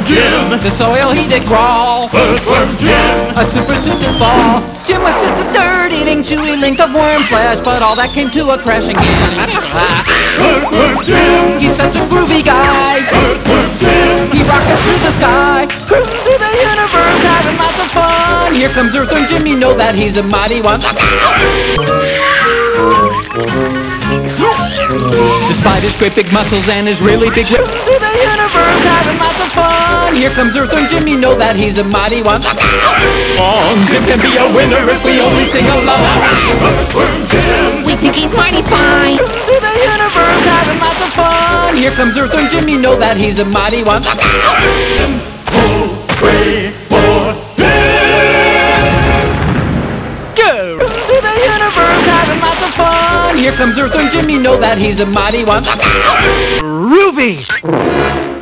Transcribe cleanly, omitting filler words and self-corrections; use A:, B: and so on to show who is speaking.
A: Jim.
B: The soil he did crawl.
A: Earthworm Jim.
B: A super suit to fall. Jim was just a dirt-eating, chewy length of worm flesh, but all that came to a crashing end.
A: Earthworm Jim.
B: He's such a groovy guy.
A: Earthworm Jim.
B: He rockets through the sky, cruising through the universe, having lots of fun. Here comes Earthworm Jim, you know that he's a mighty one. Despite his great big muscles and his really big rip, through the universe, having lots of fun. Here comes Earthworm Jim, you know that he's a mighty one. Jim can be a winner if we only sing along.
A: Earthworm Jim.
C: We think he's mighty fine.
B: Through the universe, having lots of fun. Here comes Earthworm Jim, you know that he's a mighty one.
A: Hooray for him!
B: Go! Through the universe, having lots of fun. Here comes Earthworm Jim, you know that he's a mighty one. Groovy!